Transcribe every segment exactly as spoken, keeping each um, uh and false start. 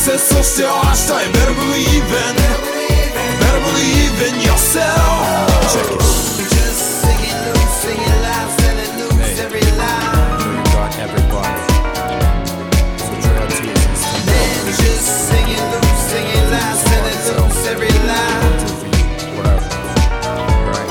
せそして明日へ Better believe in Better believe in yourself Check it Just sing it loose, sing it loud, sell it loose, every line You got everybody So drill tears and stand Man, just sing it loose, sing it loud, sell it loose, every line do for you, whatever, right?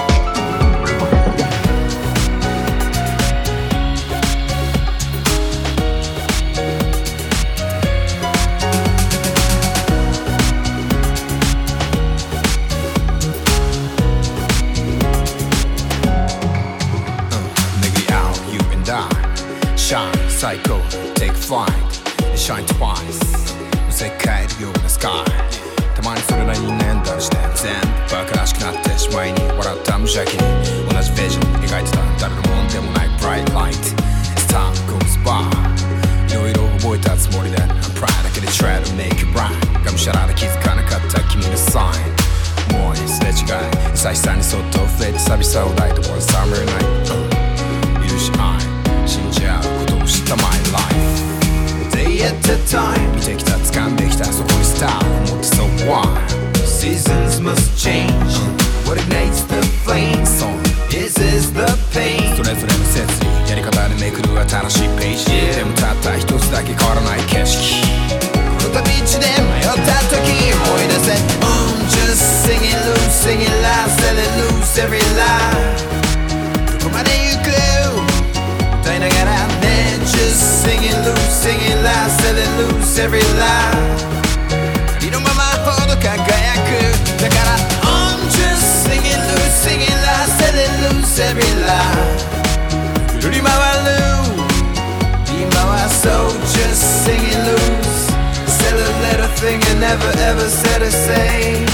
Shine, psycho, take flight and shine twice 世界のようなスカイたまにそれなりにねんだりして全部バカらしくなってしまいに笑った無邪気に同じページに描いてた誰のもんでもない bright light As time goes by いろいろ覚えたつもりで I'm proud だけで try to make it right がむしゃらで気づかなかった君のサインもうすれ違い優しさにそっと触れて寂しさを抱いて One summer night、uh、許し合い死んじゃうことを知った my life Day at a time 見てきた掴んできたそこにスターを持って So why Seasons must change What ignites the flame Is is the pain それぞれの説理やり方でめくる新しいページ、yeah. でもたった一つだけ変わらない景色この道で迷った時思い出せ um, Just sing it loose, sing it loud, sell it loose, every lie どこまで行く歌いながらね Just sing it loose, sing it loud, sell it loose, every lie ありのままほど輝くだから I'm just sing it loose, sing it loud, sell it loose, every lie 振り回る今は So just sing it loose Sell a little thing and never ever said a say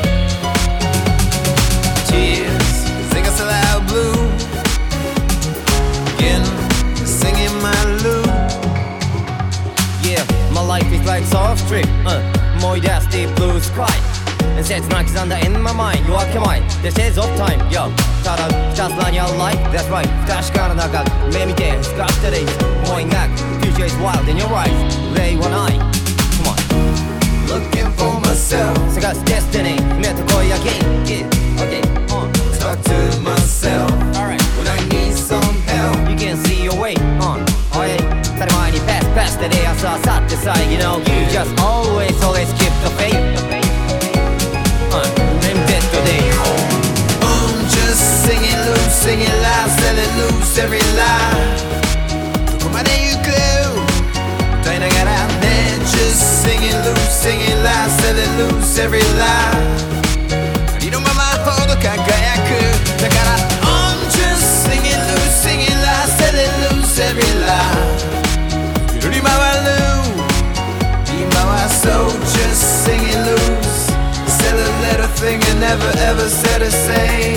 Tears, sing us aloud blue Again, singing my loop Yeah, my life is like soft street、uh, 思い出す deep blue sky 切な刻んだ in my mind 夜明け前 This is off time, yo ただひたすらに I like That's right 不確かな中目見てスカッテレイズ思い描く Future is wild in your eyes 令和ない Come on Looking for myself 探す destiny 目と声 again Yeah, okay, on Talk to myself Alright When I need some help You can see your way on Oh yeah 当たり前に pass pass でレアさ去ってさ You know You just always always keep the faith、uh, Limited today Um, just sing it loose, sing it loud, sell it loose, every lie どこまで行く歌いながらね Just sing it loose, sing it loud, sell it loose, every lie ありのままほど輝くだから I'm just sing it loose, sing it loud, sell it loose, every lie 振り回る今は So just sing it loose Sell a little thing and never ever said a say